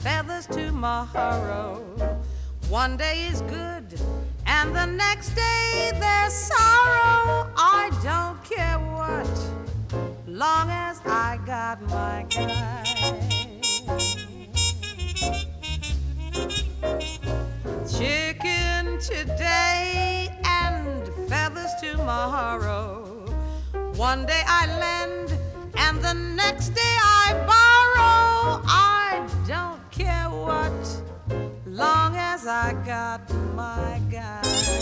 feathers tomorrow. One day is good, and the next day there's sorrow. I don't care what, long as I got my guy. Chicken today and feathers tomorrow. One day I lend, and the next day I borrow. I don't care what, long as I got my guy.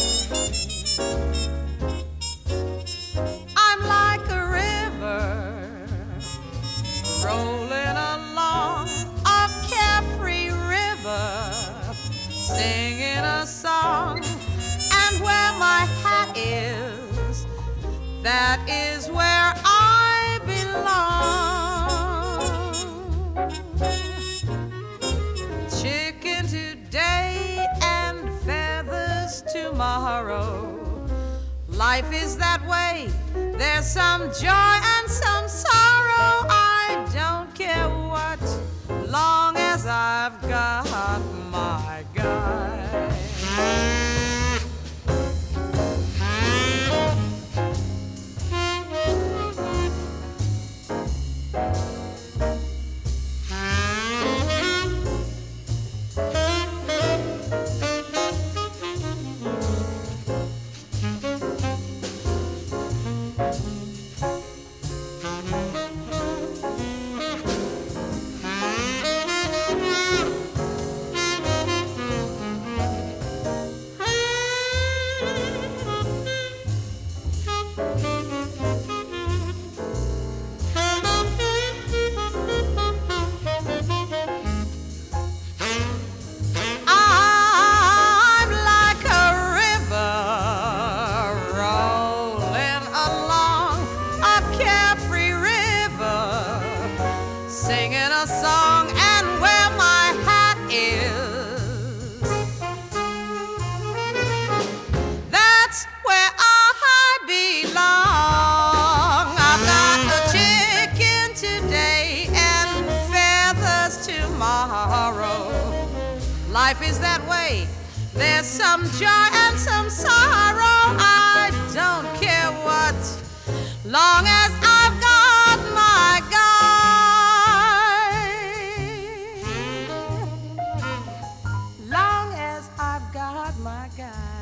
I'm like a river rolling along, a carefree river, singing a song. And where my hat is, that is where I belong. Chicken today and feathers tomorrow. Life is that way. There's some joy and some sorrow. I don't care what, long as I've got my guy. Singing a song, and where my hat is, that's where I belong. I've got a chicken today and feathers tomorrow. Life is that way. There's some joy and some sorrow. I don't care what, long as I've got my guy. Long as I've got my guy.